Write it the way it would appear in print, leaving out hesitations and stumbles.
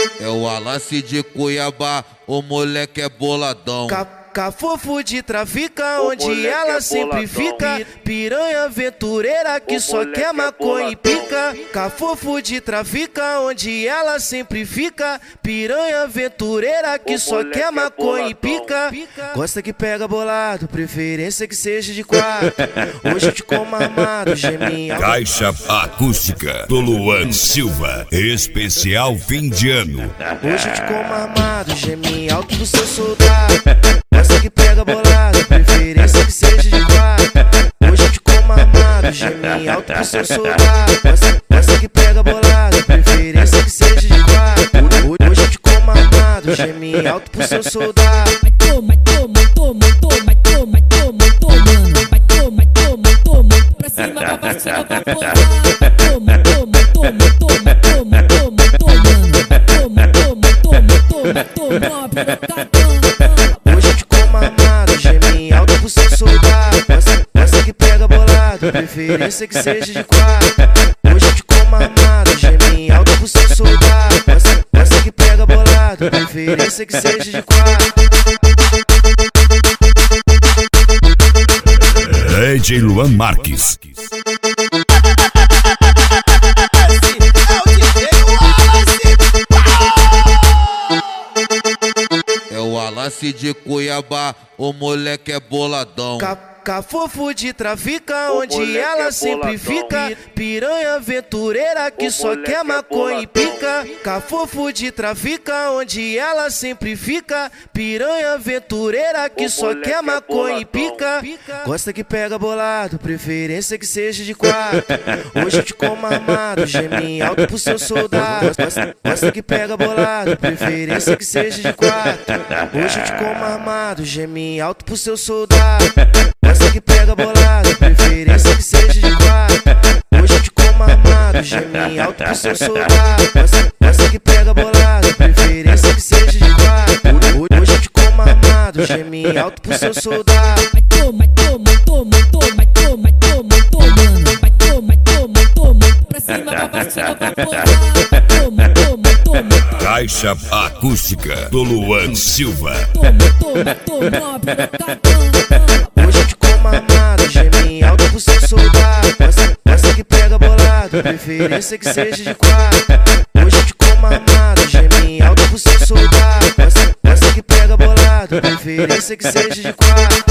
É o Alassi de Cuiabá, o moleque é boladão. Cafofo de trafica, onde ela sempre fica. Piranha aventureira que só quer maconha e pica. Cafofo de trafica, onde ela sempre fica. Piranha aventureira que só quer maconha e pica. Gosta que pega bolado, preferência que seja de quatro. Hoje eu te como armado, geminho. Caixa acústica do Luan Silva, especial fim de ano. Hoje eu te como armado, geminho alto do seu soldado. Gosta que pega bolado, preferência que seja de quatro. Hoje eu te como armado, geminho alto pro seu soldado. Gosta que pega bolado, preferência que seja de quatro. Hoje eu te como armado, geminho alto pro seu soldado. Vai toma, mano. Vai toma, pra cima da vacina vai posar. Toma, mano. Vai toma, Hoje eu te como armado, geminho alto pro seu soldado. Gosta que pega bolado, preferência que seja de quatro. Hoje eu te como armado, geminho alto pro seu soldado. Gosta que pega bolado, preferência que seja de quatro. DJ Luan Marques. É o Alassi de Cuiabá, o moleque é boladão. Cafofo de trafica, onde ela sempre fica. Piranha aventureira que só quer maconha e pica. Cafofo de trafica, onde ela sempre fica. Piranha aventureira que só quer maconha e pica. Gosta que pega bolado, preferência que seja de quatro. Hoje eu te como armado, geminho alto pro seu soldado. Gosta que pega bolado, preferência que seja de quatro. Hoje eu te como armado, geminho alto pro seu soldado. Gosta que pega bolado, preferência que seja de quatro. Hoje eu te como armado, geminho alto pro seu soldado. Gosta que pega bolado, preferência que seja de quatro. Hoje eu te como armado, geminho alto pro seu soldado. vai toma, mano. Vai toma, pra cima da vacina vai posar. Toma. Caixa acústica do Luan Silva. Toma, Hoje eu te como armado, geminho alto pro seu soldado. Gosta que pega bolado, preferência que seja de quatro. Hoje eu te como armado, geminho alto pro seu soldado. Gosta que pega bolado, preferência que seja de quatro.